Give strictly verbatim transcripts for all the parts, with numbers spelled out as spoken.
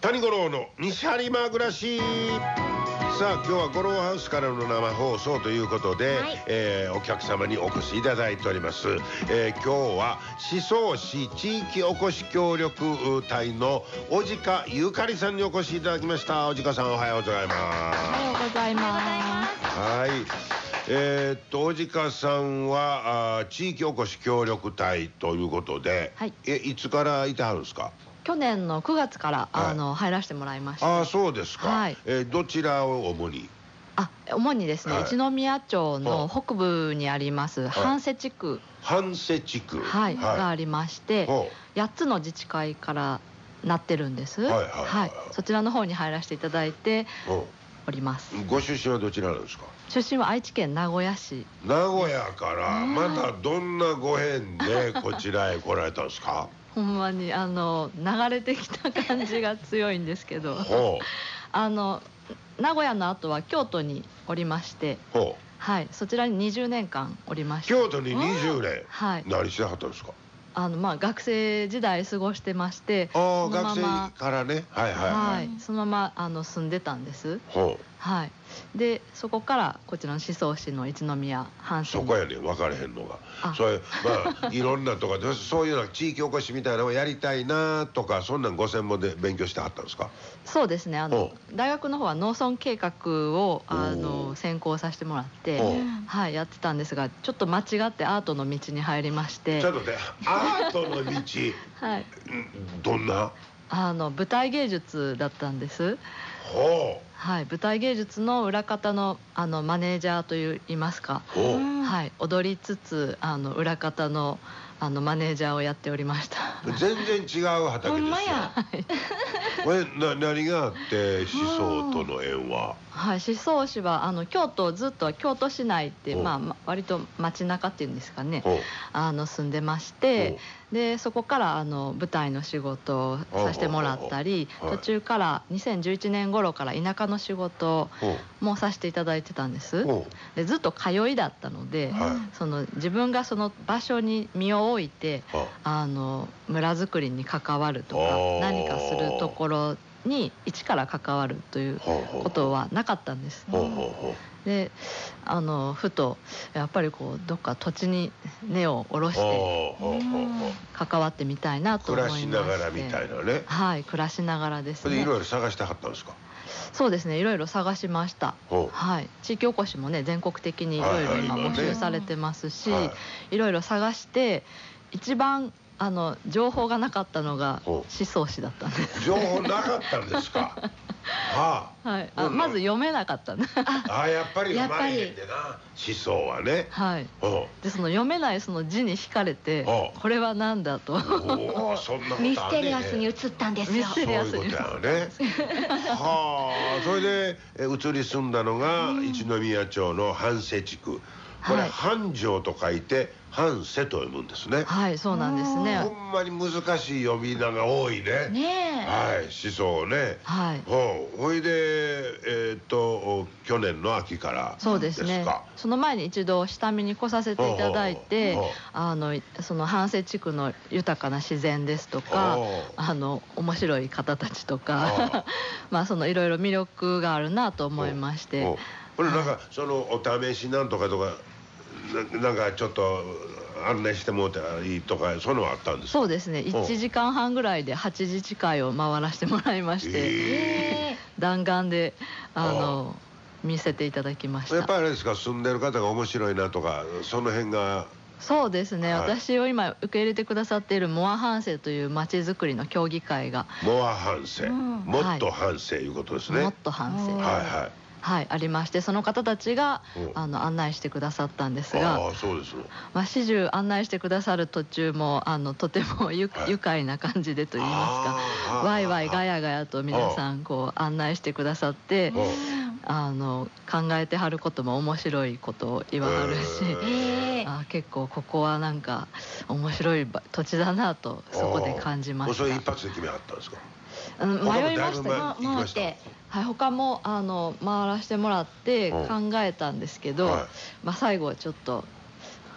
谷五郎の西播磨暮らし。さあ今日は五郎ハウスからの生放送ということで、はい、えー、お客様にお越しいただいております、えー、今日は宍粟市地域おこし協力隊の小鹿ゆかりさんにお越しいただきました。小鹿さん、おはようございます。 おはようございます。 はい、えー、っと小鹿さんはあ地域おこし協力隊ということで、はい、えいつからいてはるんですか？ 去年のくがつから、はい、あの入らせてもらいました。 ああ、そうですか。はい、えー、どちらを主に？ あ、主にですね、はい、一宮町の北部にあります半瀬地区、 半瀬地区、 はい、がありまして、やっつの自治会からなってるんです。はい、そちらの方に入らせていただいております。 ご出身はどちらなんですか？ 出身は愛知県名古屋市。 名古屋からまたどんなご縁でこちらへ来られたんですか？ ほんまにあの流れてきた感じが強いんですけどあの名古屋の後は京都におりまして、はい、そちらににじゅうねんかんおりました。 京都ににじゅうねん、はい、何してはったんですか？ あのまあ学生時代過ごしてまして、 あ、学生からね、はいはいはい、 そのままあの住んでたんです。はい、でそこからこちらの宍粟市の一宮半瀬、 そこやね、分かれへんのが。そういうまあいろんなとかでそういうような地域おこしみたいなのをやりたいなとか、そんなんご専門で勉強してはったんですか？ そうですね、あの大学の方は農村計画をあの専攻させてもらって、はい、やってたんですが、ちょっと間違ってアートの道に入りまして。 ちょっと待って、アートの道はい、どんな？ あの舞台芸術だったんです。 ほう、 はい、舞台芸術の裏方のあのマネージャーといいますか、はい、踊りつつあの裏方のあのマネージャーをやっておりました。 全然違う畑ですよ。これな何があって宍粟との縁は？ はい、宍粟市はあの京都、ずっと京都市内って、まあ割と街中っていうんですかね、あの住んでまして、でそこからあの舞台の仕事をさせてもらったり、途中からにせんじゅういちねん頃から田舎の仕事もさせていただいてたんです。でずっと通いだったので、その自分がその場所に身を置いてあの村づくりに関わるとか何かするところに一から関わるということはなかったんです。であのふとやっぱりこうどっか土地に根を下ろして関わってみたいなと思いまして。 暮らしながらみたいなね。 はい、暮らしながらですね。 いろいろ探してはったんですか？ そうですね、いろいろ探しました。はい、地域おこしもね全国的にいろいろ今募集されてますし、いろいろ探して一番あの情報がなかったのが宍粟市だったんです。 情報なかったんですか？はあ、はい、あ、まず読めなかったね。 あ、やっぱり読まれへんでな、宍粟はね。 はい。でその読めないその字に惹かれて、これはなんだと。 ミステリアスに移ったんですよ。 ミステリアスに。 そういうことやね。はあ、それで移り住んだのが一宮町の半瀬地区。これ繁盛と書いて半瀬と読むんですね。 はい、そうなんですね。 ほんまに難しい読み名が多いね。 ねえ。 はい、宍粟ね。はい。ほいでえっと去年の秋からですか。 そうですね。その前に一度下見に来させていただいて、あのその半瀬地区の豊かな自然ですとか、あの面白い方たちとか、まあそのいろいろ魅力があるなと思いまして。 これなんかそのお試しなんとかとか。なんかちょっと案内してもらったらいいとか、そういうのはあったんですか？ そうですね、いちじかんはんぐらいではちじち会を回らせてもらいまして、弾丸であの見せていただきました。 やっぱりあれですか、住んでる方が面白いなとか、その辺が。 そうですね、私を今受け入れてくださっているモア半瀬というまちづくりの協議会が。 モア半瀬、もっと半瀬いうことですね。 もっと半瀬、はいはいはい、ありまして、その方たちがあの案内してくださったんですが、 ああ、そうです。 まあ始終案内してくださる途中もあのとてもゆ愉快な感じでと言いますか、ワイワイガヤガヤと皆さんこう案内してくださって、あの考えてはることも面白いことを言わはるし、あ結構ここはなんか面白い土地だなとそこで感じました。 それ一発で決めはったんですか？ 迷いました。回って、はい、他もあの回らせてもらって考えたんですけど、まあ最後はちょっと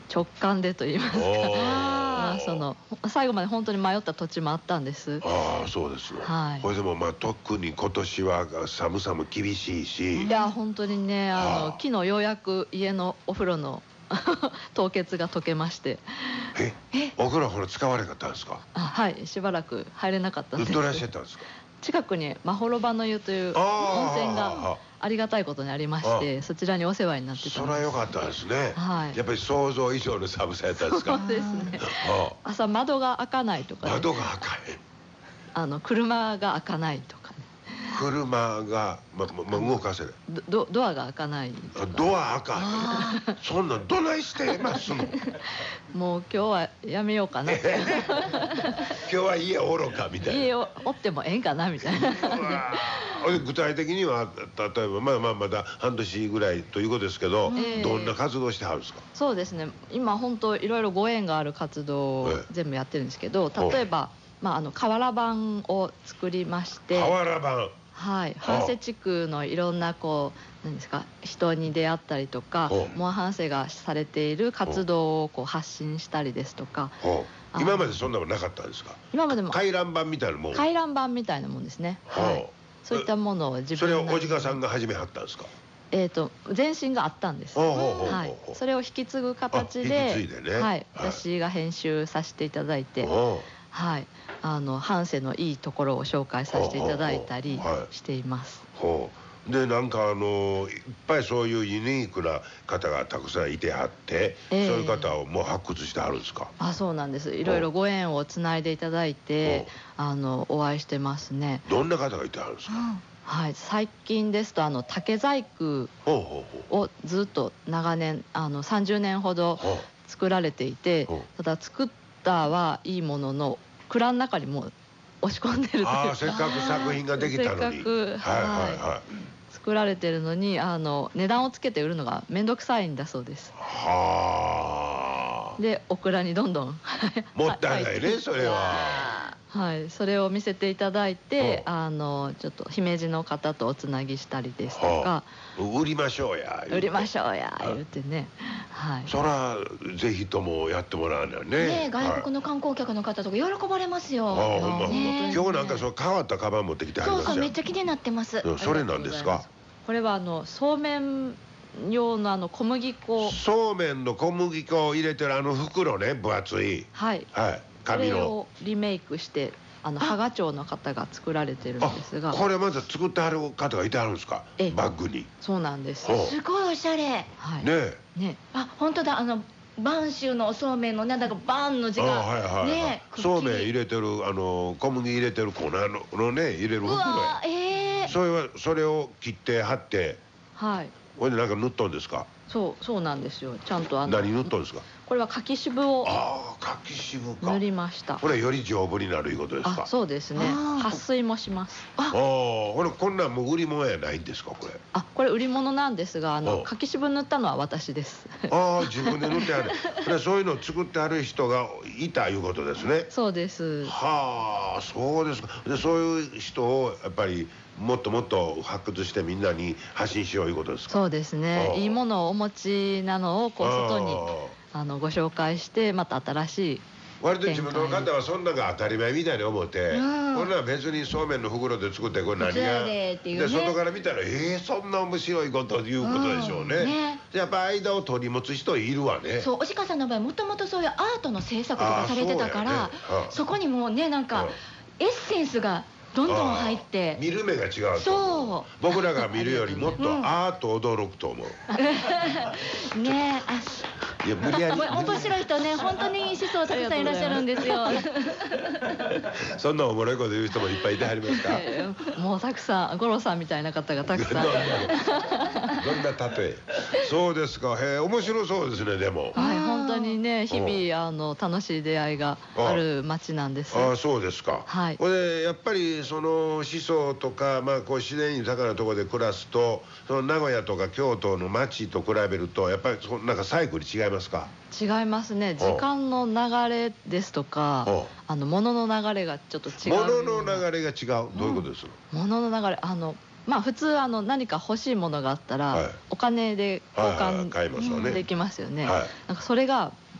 直感でと言いますかまあその最後まで本当に迷った土地もあったんです。 ああそうですね。はい。これでもまあ特に今年は寒さも厳しいし。 いや本当にねあの昨日ようやく家のお風呂の凍結が解けまして。 えお風呂これ使われなかったんですか？ あはいしばらく入れなかったんです。 どらしてたんですか？ 近くにまほろばの湯という温泉がありがたいことにありましてそちらにお世話になってたんです。 それは良かったですね。はい。やっぱり想像以上の寒さやったんですか？ そうですね。朝窓が開かないとか。 窓が開かへん。 あの車が開かないとかね。 車がまま動かせる。 ドドアが開かない。 ドア開かへん。そんなんどないしてますの？ もう今日はやめようかな。今日は家おろかみたいな。 家をおってもええんかなみたいな。 具体的には例えばまあまあまだ半年ぐらいということですけど、どんな活動してはるんですか？ そうですね。今本当いろいろご縁がある活動を全部やってるんですけど、例えばまああの瓦版を作りまして。 瓦版。はい、 半世地区のいろんなこう何ですか人に出会ったりとかモア半世がされている活動をこう発信したりですとか。 今までそんなのなかったんですか？ 今までも回覧板みたいなもん。 回覧板みたいなもんですね。はい。そういったものを自分それをおじかさんが始めはったんですか？ えっと前身があったんです。はい。それを引き継ぐ形で、はい、私が編集させていただいて、はい。あの半世のいいところを紹介させていただいたりしています。 でなんかあのいっぱいそういうユニークな方がたくさんいてはって、えー、そういう方をもう発掘してはるんですか？ あ、そうなんです。いろいろご縁をつないでいただいてあのお会いしてますね。 どんな方がいてはるんですか？ はい、最近ですとあの竹細工をずっと長年あのさんじゅうねんほど作られていて、ただ作ったはいいものの蔵の中にも押し込んでるというか、 あ、せっかく作品ができたのに、 せっかく作られてるのにあの値段をつけて売るのが面倒くさいんだそうです。はあ。でオクラにどんどんもったいないねそれは。 はい、それを見せていただいて、あのちょっと姫路の方とおつなぎしたりですとか、 売りましょうや売りましょうや言ってね。はい。 そらぜひともやってもらうのよね。 ね、外国の観光客の方とか喜ばれますよ。 今日なんかそう変わったカバン持ってきてありますよ。 そうそう、めっちゃ気になってます。 それなんですか？ これはあのそうめん用のあの小麦粉。 そうめんの小麦粉を入れてるあの袋ね、分厚い。 はい。はい。それをリメイクしてあの羽賀町の方が作られてるんですが、 これまず作ってある方がいてあるんですか？バッグに。 そうなんです。 すごいおしゃれ。 はい。 ねね。あ、本当だ。あの播州のおそうめんのなんだかバンの字がね、 そうめん入れてるあの小麦入れてる粉のね入れる袋や。ええ。それはそれを切って貼って。 はい。 これでなんか塗っとんですか？ そうそうなんですよ。ちゃんとあの何塗っとんですか？ これは柿渋をああ柿渋か塗りました。 これより丈夫になるいうことですか？ あ、そうですね。撥水もします。 ああ、これこんなんも売り物やないんですかこれ？ あ、これ売り物なんですが、あの柿渋塗ったのは私です。 ああ、自分で塗ってある。そういうのを作ってある人がいたいうことですね。 そうです。 はあ、そうですか。でそういう人をやっぱりもっともっと発掘してみんなに発信しよういうことですか？ そうですね。いいものをお持ちなのをこう外にあのご紹介してまた新しい。 割と地元の方はそんなが当たり前みたいに思って、こんな別にそうめんの袋で作ってこれ何がで外から見たらえーそんな面白いこということでしょうね。やっぱ間を取り持つ人いるわね。 そう、おじかさんの場合もともとそういうアートの制作とかされてたから、そこにもねなんかエッセンスがどんどん入って見る目が違うと思う。僕らが見るよりもっとアート驚くと思う。 ねえ、あ、 いや無理やり面白い人ね、本当にいい思想たくさんいらっしゃるんですよ。 そんなおもろいこと言う人もいっぱいいてはりますか？ もうたくさん、五郎さんみたいな方がたくさん。どんな例え。そうですか。へえ、面白そうですね。でも。 はい、本当にね、日々あの楽しい出会いがある町なんです。 ああ、そうですか。 はい。 これやっぱりその思想とかまあこう自然豊かなところで暮らすと、その名古屋とか京都の町と比べるとやっぱりそなんかサイクル違いますか？ 違いますね。時間の流れですとか、あの物の流れがちょっと違う。 物の流れが違う。どういうことです？ 物の流れ、あのまあ普通あの何か欲しいものがあったらお金で交換できますよね。なんかそれが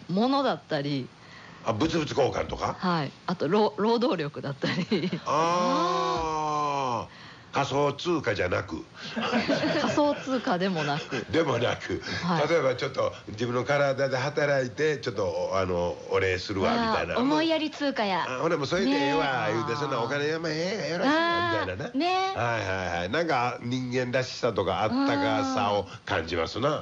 物だったり、 あ、物々交換とか、 はい、あと労労働力だったりああ、仮想通貨じゃなく仮想通貨でもなくでもなく、はい、例えばちょっと自分の体で働いてちょっとあのお礼するわみたいな、 思いやり通貨や、 あ、ほらもうそれでええわ言うて、そんなお金やまええがよろしいわみたいなな、 ね、 はいはいはい、なんか人間らしさとかあったかさを感じますな。 うん、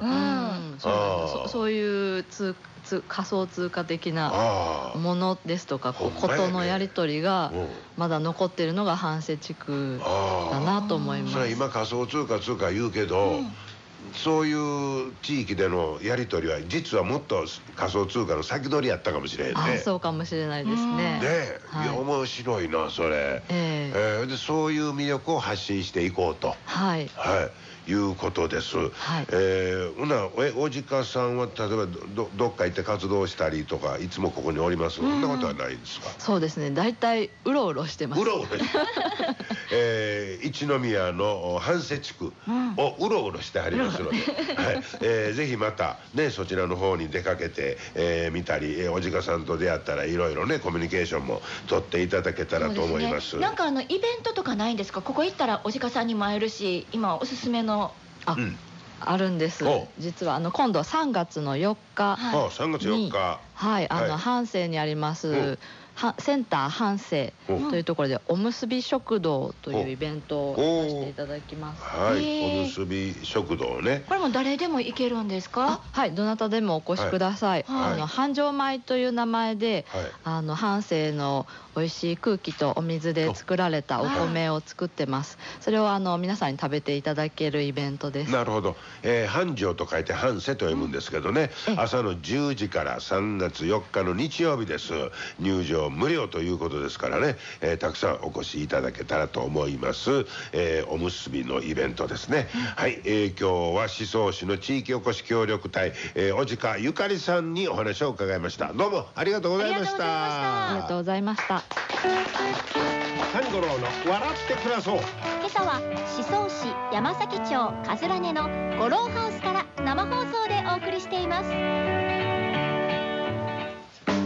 そう、そういう通仮想通貨的なものですとか、こうことのやり取りがまだ残ってるのが半世地区だなと思います。 それ今仮想通貨通貨言うけど、うん、そういう地域でのやり取りは実はもっと仮想通貨の先取りやったかもしれへんね。 あ、そうかもしれないですね。 ね、はい、いや面白いなそれ。えー、えー、でそういう魅力を発信していこうと。はい。はい。いうことです。はい、えー、ほなえおじかさんは例えば ど, どっか行って活動したりとかいつもここにおります、うん、そんなことはないですか？ そうですね、大体うろうろしてます。 うろうろえー、一宮の半瀬地区をうろうろしてはりますので、うん、はい、えー、ぜひまたねそちらの方に出かけて、えー、見たり、えー、おじかさんと出会ったらいろいろねコミュニケーションも取っていただけたらと思います。 ね、なんかあのイベントとかないんですか？ここ行ったらおじかさんにも会えるし、今おすすめのあ、うん、あるんです。実はあの今度さんがつのよっかに、 はい、さんがつよっか、 はい、あの半生にあります、うん、センター半生というところでおむすび食堂というイベントをさせていただきます。 はい、おむすび食堂ね。 これも誰でも行けるんですか？ はい、どなたでもお越しください。はい、あの半上米という名前で、はい、あの半生の美味しい空気とお水で作られたお米を作ってます。それをあの皆さんに食べていただけるイベントです。 なるほど。えー、繁盛と書いて半生と読むんですけどね、うん、朝のじゅうじからさんがつよっかの日曜日です。入場無料ということですからね、えー、たくさんお越しいただけたらと思います。えー、おむすびのイベントですね。うん、はい、えー、今日は宍粟市の地域おこし協力隊、えー、おじかゆかりさんにお話を伺いました。どうもありがとうございました。 ありがとうございました。 谷五郎の笑って暮らそう。 今朝は宍粟市山崎町かずら根の五郎ハウスから生放送でお送りしています。